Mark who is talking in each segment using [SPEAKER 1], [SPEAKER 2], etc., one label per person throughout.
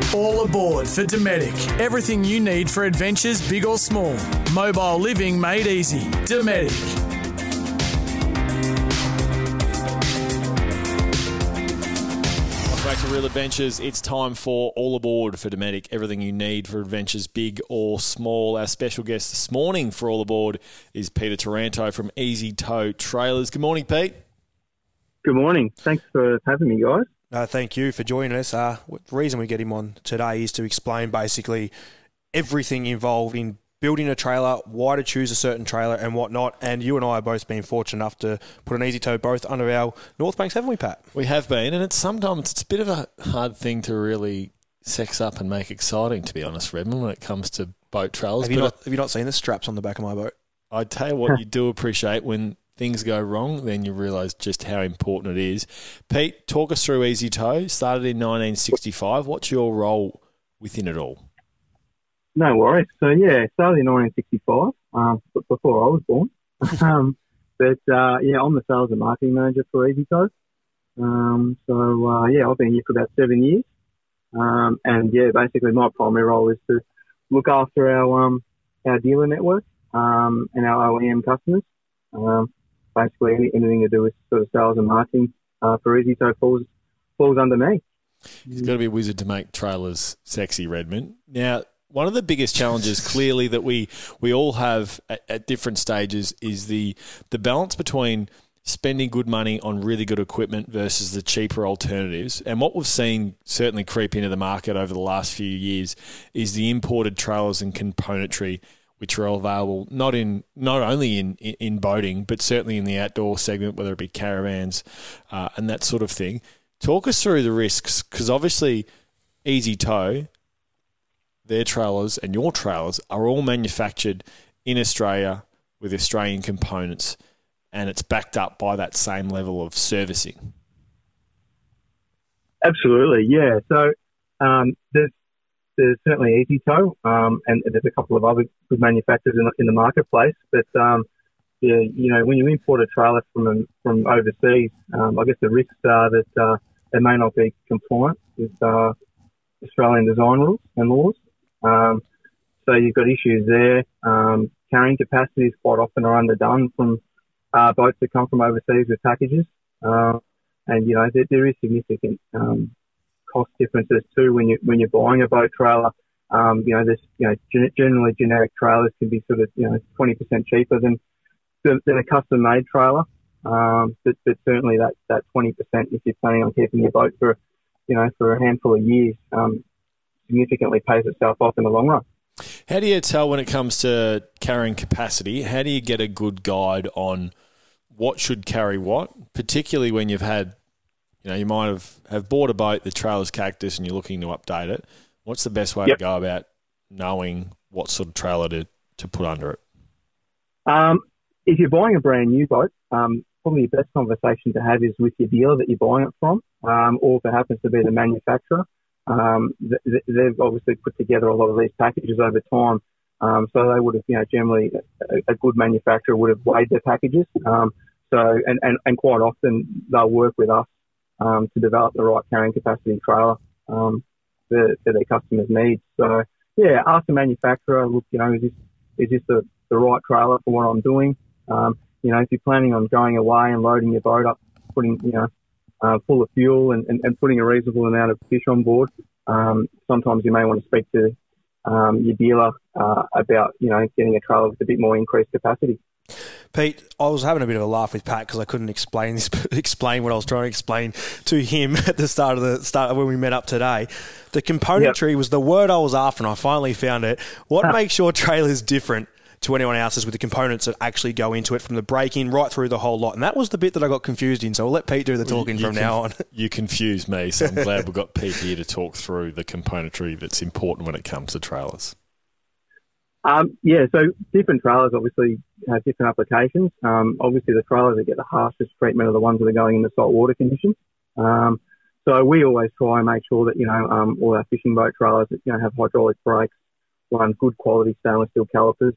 [SPEAKER 1] All aboard for Dometic. Everything you need for adventures big or small. Mobile living made easy. Dometic.
[SPEAKER 2] Welcome back to Real Adventures. It's time for All Aboard for Dometic. Everything you need for adventures big or small. Our special guest this morning for All Aboard is Peter Taranto from Easy Tow Trailers. Good morning, Pete.
[SPEAKER 3] Good morning. Thanks for having me, guys.
[SPEAKER 4] Thank you for joining us. The reason we get him on today is to explain basically everything involved in building a trailer, why to choose a certain trailer and whatnot. And you and I have both been fortunate enough to put an Easy Tow both under our North Banks, haven't we, Pat?
[SPEAKER 2] We have been, and sometimes it's a bit of a hard thing to really sex up and make exciting, to be honest, Redmond, when it comes to boat trailers.
[SPEAKER 4] Have you not seen the straps on the back of my boat?
[SPEAKER 2] I tell you what, you do appreciate when things go wrong, then you realise just how important it is. Pete, talk us through Easy Tow. Started in 1965. What's your role within it all?
[SPEAKER 3] No worries. So, yeah, started in 1965, before I was born. I'm the sales and marketing manager for Easy Tow. I've been here for about 7 years. Basically my primary role is to look after our dealer network and our OEM customers. Basically anything to do with sort of sales and marketing for Easy Tow falls under me.
[SPEAKER 2] You've got to be a wizard to make trailers sexy, Redmond. Now, one of the biggest challenges clearly that we all have at different stages is the balance between spending good money on really good equipment versus the cheaper alternatives. And what we've seen certainly creep into the market over the last few years is the imported trailers and componentry, which are available not only in boating, but certainly in the outdoor segment, whether it be caravans and that sort of thing. Talk us through the risks, because obviously Easy Tow, their trailers and your trailers are all manufactured in Australia with Australian components, and it's backed up by that same level of servicing.
[SPEAKER 3] Absolutely, yeah. So there's certainly Easy Tow, and there's a couple of other good manufacturers in the marketplace. But when you import a trailer from overseas, I guess the risks are that they may not be compliant with Australian design rules and laws. So you've got issues there. Carrying capacities quite often are underdone from boats that come from overseas with packages, there is significant cost differences too when you're buying a boat trailer. Generally generic trailers can be sort of 20% cheaper than a custom made trailer. But certainly that 20%, if you're planning on keeping your boat for a handful of years, significantly pays itself off in the long run.
[SPEAKER 2] How do you tell when it comes to carrying capacity? How do you get a good guide on what should carry what, particularly when you've had, you might have bought a boat, the trailer's cactus, and you're looking to update it? What's the best way to go about knowing what sort of trailer to put under it?
[SPEAKER 3] If you're buying a brand new boat, probably the best conversation to have is with your dealer that you're buying it from, or if it happens to be the manufacturer. They've obviously put together a lot of these packages over time. So they would have, generally a good manufacturer would have weighed their packages. And quite often they'll work with us to develop the right carrying capacity trailer for their customers' needs. So yeah, ask the manufacturer, look, is this the right trailer for what I'm doing? If you're planning on going away and loading your boat up, putting full of fuel and putting a reasonable amount of fish on board, sometimes you may want to speak to your dealer about getting a trailer with a bit more increased capacity.
[SPEAKER 4] Pete, I was having a bit of a laugh with Pat because I couldn't explain what I was trying to explain to him at the start when we met up today. The componentry was the word I was after, and I finally found it. What makes your trailers different to anyone else's with the components that actually go into it, from the break-in right through the whole lot? And that was the bit that I got confused in, so I'll let Pete do the talking from now on.
[SPEAKER 2] You confused me, so I'm glad we've got Pete here to talk through the componentry that's important when it comes to trailers.
[SPEAKER 3] So different trailers obviously have different applications. Obviously the trailers that get the harshest treatment are the ones that are going into saltwater conditions. So we always try and make sure that, all our fishing boat trailers have hydraulic brakes, run good quality stainless steel calipers.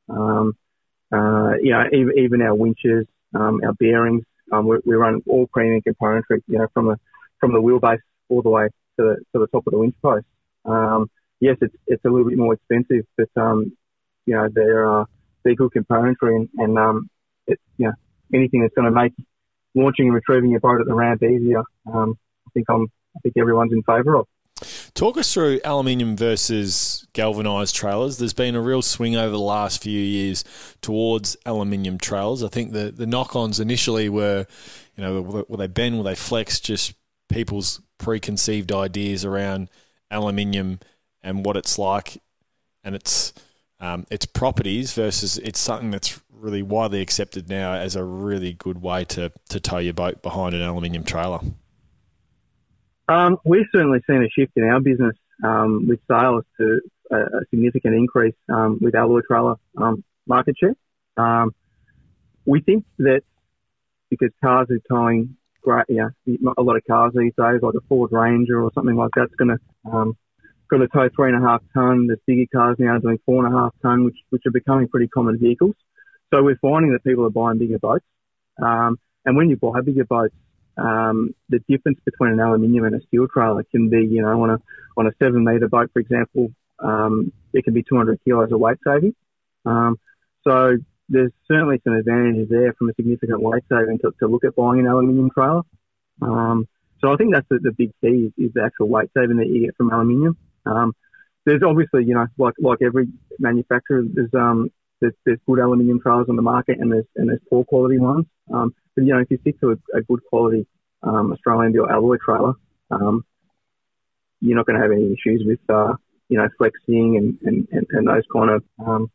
[SPEAKER 3] Even our winches, our bearings, we run all premium componentry, from the wheelbase all the way to the top of the winch post. Yes, it's a little bit more expensive, but they're good componentry, and anything that's going to make launching and retrieving your boat at the ramp easier. I think everyone's in favour of.
[SPEAKER 2] Talk us through aluminium versus galvanised trailers. There's been a real swing over the last few years towards aluminium trailers. I think the knock-ons initially were, will they bend, will they flex, just people's preconceived ideas around aluminium and what it's like and its properties versus it's something that's really widely accepted now as a really good way to tow your boat behind an aluminium trailer.
[SPEAKER 3] We've certainly seen a shift in our business with sales to a significant increase with alloy trailer market share. We think that because cars are towing a lot of cars these days, like a Ford Ranger or something like that's going to got to tow 3.5 tonne. There's bigger cars now doing 4.5 tonne, which are becoming pretty common vehicles. So we're finding that people are buying bigger boats. And when you buy bigger boats, the difference between an aluminium and a steel trailer can be, on a 7 metre boat, for example, it can be 200 kilos of weight saving. So there's certainly some advantages there from a significant weight saving to look at buying an aluminium trailer. So I think that's the big key is the actual weight saving that you get from aluminium. There's obviously, like every manufacturer, there's good aluminium trailers on the market and there's poor quality ones. But if you stick to a good quality Australian built alloy trailer, you're not going to have any issues with flexing and those kind of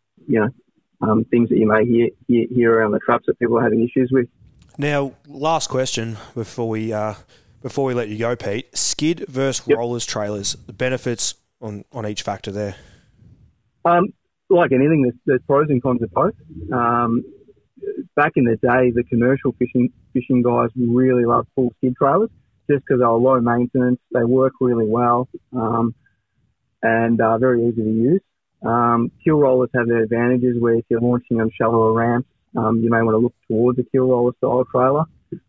[SPEAKER 3] things that you may hear around the traps that people are having issues with.
[SPEAKER 4] Now, last question before we let you go, Pete. Skid versus rollers trailers, the benefits on each factor there.
[SPEAKER 3] Like anything, there's pros and cons of both. Back in the day, the commercial fishing guys really loved full skid trailers just because they were low maintenance, they work really well, and very easy to use. Keel rollers have their advantages where if you're launching on shallower ramps, you may want to look towards a keel roller style trailer.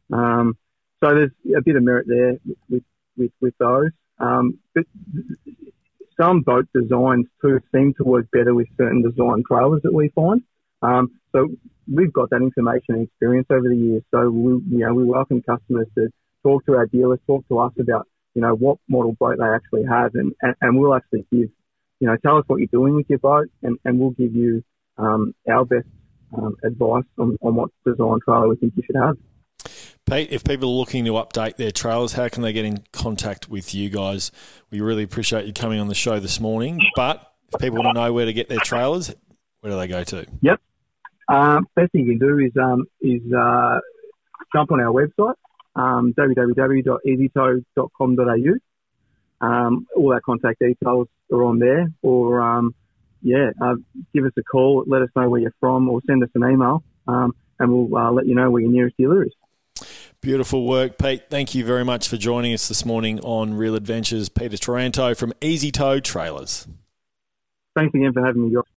[SPEAKER 3] So there's a bit of merit there with those. But some boat designs too seem to work better with certain design trailers that we find. So we've got that information and experience over the years. So we welcome customers to talk to our dealers, talk to us about what model boat they actually have, and we'll actually give tell us what you're doing with your boat, and we'll give you our best advice on what design trailer we think you should have.
[SPEAKER 2] Pete, if people are looking to update their trailers, how can they get in contact with you guys? We really appreciate you coming on the show this morning. But if people want to know where to get their trailers, where do they go to? Yep.
[SPEAKER 3] Best thing you can do is jump on our website, www.easytow.com.au. All our contact details are on there. Or, give us a call, let us know where you're from, or send us an email, and we'll let you know where your nearest dealer is.
[SPEAKER 2] Beautiful work, Pete. Thank you very much for joining us this morning on Real Adventures. Peter Taranto from Easy Tow Trailers.
[SPEAKER 3] Thanks again for having me, Josh.